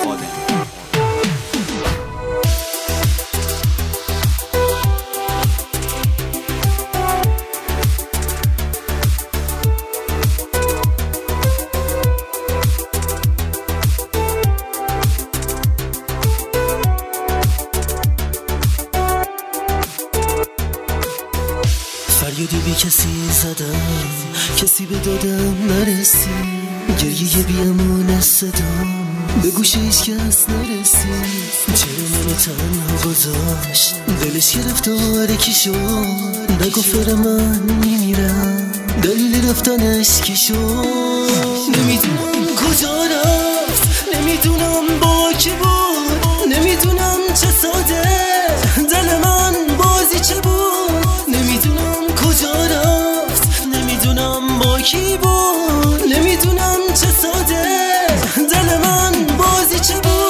آدمی. فریادی بی کسی زدم، کسی به دادم نرسید، گریه بی امان صدام به گوش هیچ کس نرسید. چرا منو تنها گذاشت، دلش گرفتارکی شد، نگفت من میمیرم، دلیل رفتنش کی شد. نمیدونم کجا رفت، نمیدونم با کی بود، نمیدونم چه ساده دل من بازی چه بود. نمیدونم کجا رفت، نمیدونم با کی بود، نمیدونم چه ساده دل من بازی چه بود.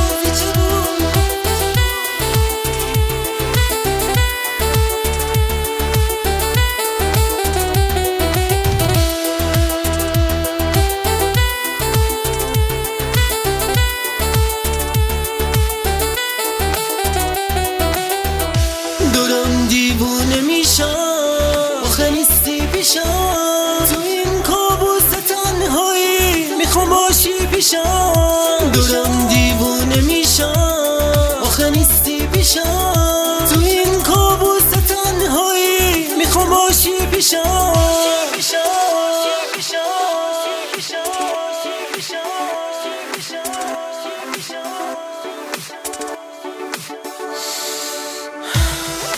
دارم دیوونه میشم، آخه نیستی پیشم، تو این کابوس تنهایی میخوام باشی پیشم. دارم دیوونه میشم، آخه نیستی پیشم، تو این کابوس تنهایی میخوام باشی پیشم.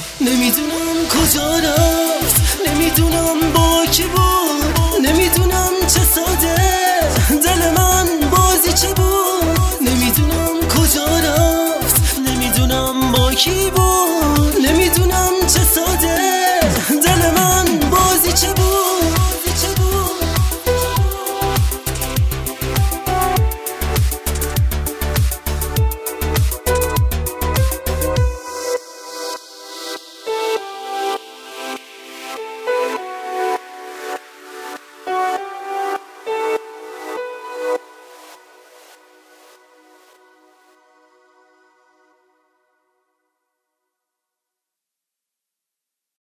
نمیدونم کجا رفت، نمیدونم با کی بود، نمیدونم